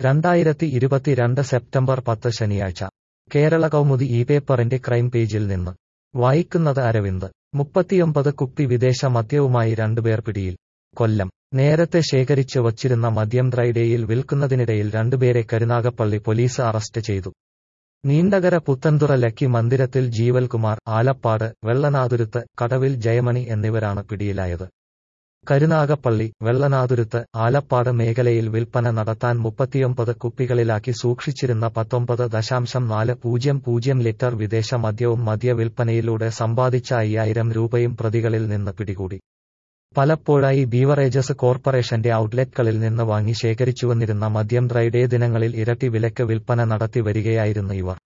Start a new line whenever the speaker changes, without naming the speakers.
2022 September 10 ശനിയാഴ്ച കേരള കൗമുദി പേപ്പറിന്റെ crime പേജിൽ നിന്ന് വായിക്കുന്നത് അരവിന്ദ് 39 കുപ്പി വിദേശ മദ്യവുമായി രണ്ടുപേർ പിടിയിൽ. കൊല്ലം. നേരത്തെ ശേഖരിച്ച് വച്ചിരുന്ന മദ്യം ഡ്രൈഡേയിൽ വിൽക്കുന്നതിനിടയിൽ രണ്ടുപേരെ കരുനാഗപ്പള്ളി പോലീസ് അറസ്റ്റ് ചെയ്തു. നീണ്ടകര പുത്തൻതുറ ലക്കി മന്ദിരത്തിൽ ജീവൽകുമാർ, ആലപ്പാട് വെള്ളനാതുരുത്ത് കടവിൽ ജയമണി എന്നിവരാണ് പിടിയിലായത്. കരുനാഗപ്പള്ളി, വെള്ളനാതുരുത്ത്, ആലപ്പാട് മേഖലയിൽ വിൽപ്പന നടത്താൻ 39 കുപ്പികളിലാക്കി സൂക്ഷിച്ചിരുന്ന 19.400 ലിറ്റർ വിദേശ മദ്യവും മദ്യ വിൽപ്പനയിലൂടെ സമ്പാദിച്ച 5000 രൂപയും പ്രതികളിൽ നിന്ന് പിടികൂടി. പലപ്പോഴായി ബീവറേജസ് കോർപ്പറേഷന്റെ ഔട്ട്ലെറ്റുകളിൽ നിന്ന് വാങ്ങി ശേഖരിച്ചുവന്നിരുന്ന മദ്യം ഡ്രൈഡേ ദിനങ്ങളിൽ ഇരട്ടി വിലയ്ക്ക് വിൽപ്പന നടത്തി വരികയായിരുന്നു ഇവർ.